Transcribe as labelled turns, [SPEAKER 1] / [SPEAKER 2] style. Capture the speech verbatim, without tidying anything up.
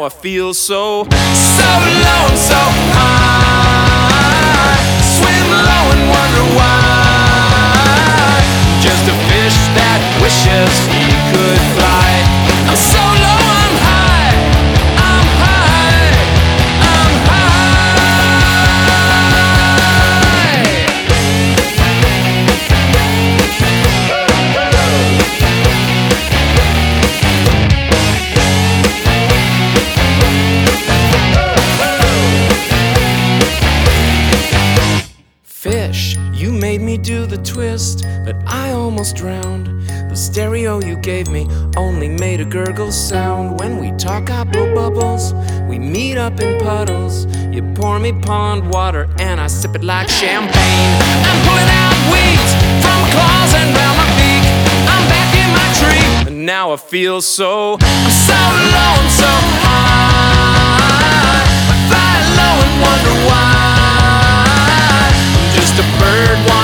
[SPEAKER 1] I feel so, so low and so high. Swim low and wonder why. Just a fish that wishes he could fly. I'm so low, I'm high. I'm high. I'm Fish, you made me do the twist, but I almost drowned. The stereo you gave me only made a gurgle sound. When we talk, I blow bubbles, we meet up in puddles. You pour me pond water and I sip it like champagne. I'm pulling out weeds from my claws and round my beak. I'm back in my tree, and now I feel so, I'm so low and so high. I fly low and wonder why. Just a bird